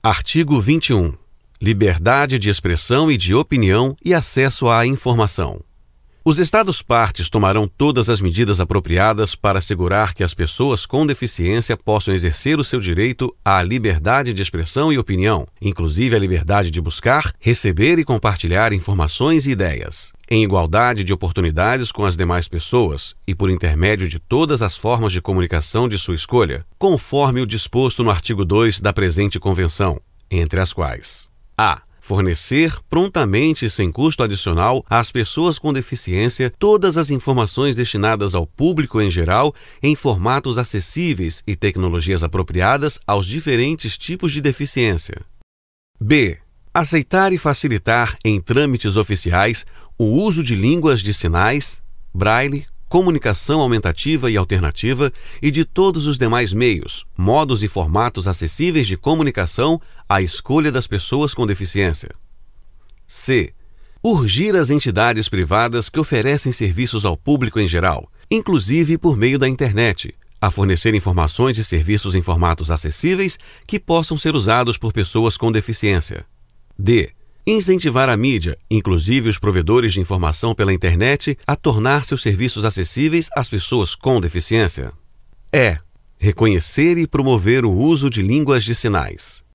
Artigo 21. Liberdade de expressão e de opinião e acesso à informação. Os Estados-partes tomarão todas as medidas apropriadas para assegurar que as pessoas com deficiência possam exercer o seu direito à liberdade de expressão e opinião, inclusive a liberdade de buscar, receber e compartilhar informações e ideias, em igualdade de oportunidades com as demais pessoas e por intermédio de todas as formas de comunicação de sua escolha, conforme o disposto no artigo 2 da presente Convenção, entre as quais: a. Fornecer prontamente e sem custo adicional às pessoas com deficiência todas as informações destinadas ao público em geral em formatos acessíveis e tecnologias apropriadas aos diferentes tipos de deficiência. B. Aceitar e facilitar em trâmites oficiais o uso de línguas de sinais, braille, comunicação aumentativa e alternativa e de todos os demais meios, modos e formatos acessíveis de comunicação à escolha das pessoas com deficiência. C. Urgir as entidades privadas que oferecem serviços ao público em geral, inclusive por meio da internet, a fornecer informações e serviços em formatos acessíveis que possam ser usados por pessoas com deficiência. D. Incentivar a mídia, inclusive os provedores de informação pela internet, a tornar seus serviços acessíveis às pessoas com deficiência. E. Reconhecer e promover o uso de línguas de sinais.